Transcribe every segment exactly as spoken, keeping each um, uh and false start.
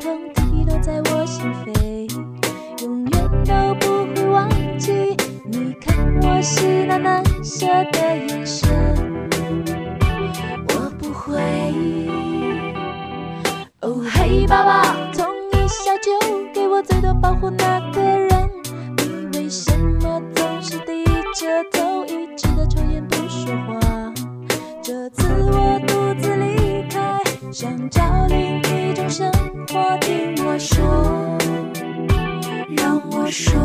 痛提笔落在我心扉，永远都不会忘记你看我时那难舍的眼神。我不会。哦，嘿，爸爸，从一小就给我最多保护那个人，你为什么总是低着头，一直的抽烟不说话？这次我独自离开，想找另一种生活，听我说，让我说，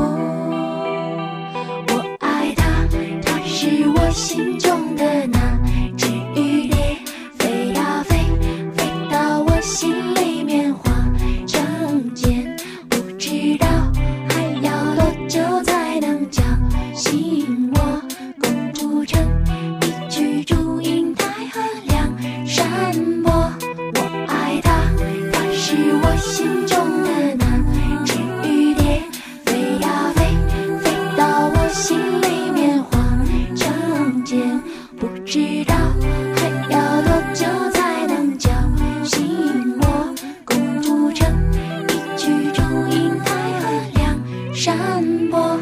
我爱他，他是我心中的那只雨蝶，飞呀飞，飞到我心里面化成茧，不知道还要多久才能叫醒我，公主城一曲祝英台和梁山伯。我爱他，他是我心中的那只雨蝶，飞呀飞，飞到我心里面化成茧，不知道还要多久才能叫醒我，公主城一曲祝英台和梁山伯。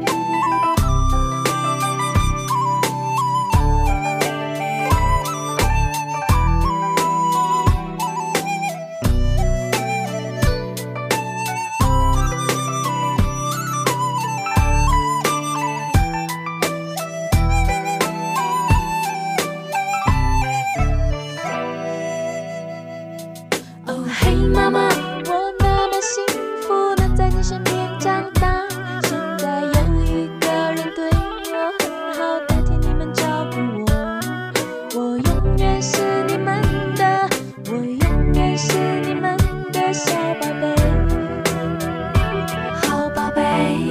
哦，嘿，妈妈，我那么幸福能在你身边长大，现在有一个人对我很好，代替你们照顾我，我永远是你们的，我永远是你们的小宝贝，好宝贝。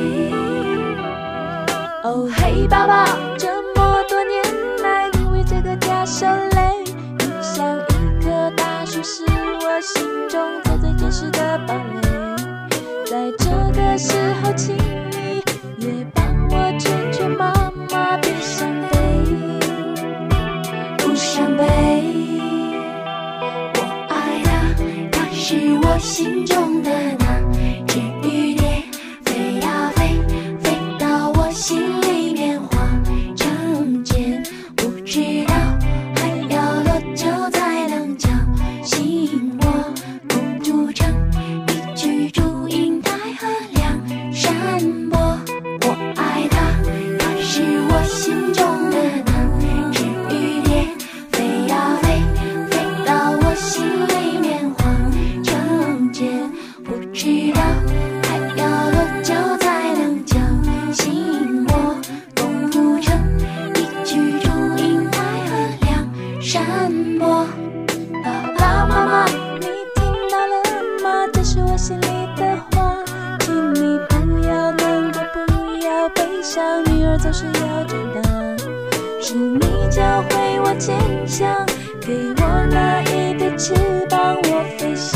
哦，嘿，爸爸，这么多年来你为这个家受累，你像一棵大树，是我心中做最真实的堡垒，在这个时候请你也帮我劝劝妈妈别伤悲，不伤悲。我爱他，他是我心中的那只雨蝶，飞呀飞，飞到我心里面化成茧，不知道还要多久才能叫醒我，公主城一曲祝英台和梁山伯。我爱他，他是我心中的那只雨蝶，飞呀飞，飞到我心里面化成茧，不知道还要多久才能叫醒我，公主城一曲祝英台和梁山伯。爸爸妈妈，你听到了吗？这是我心里的话，请你不要难过，不要悲伤，女儿总是要长大，是你教会我坚强，给我那一对翅膀，我飞翔。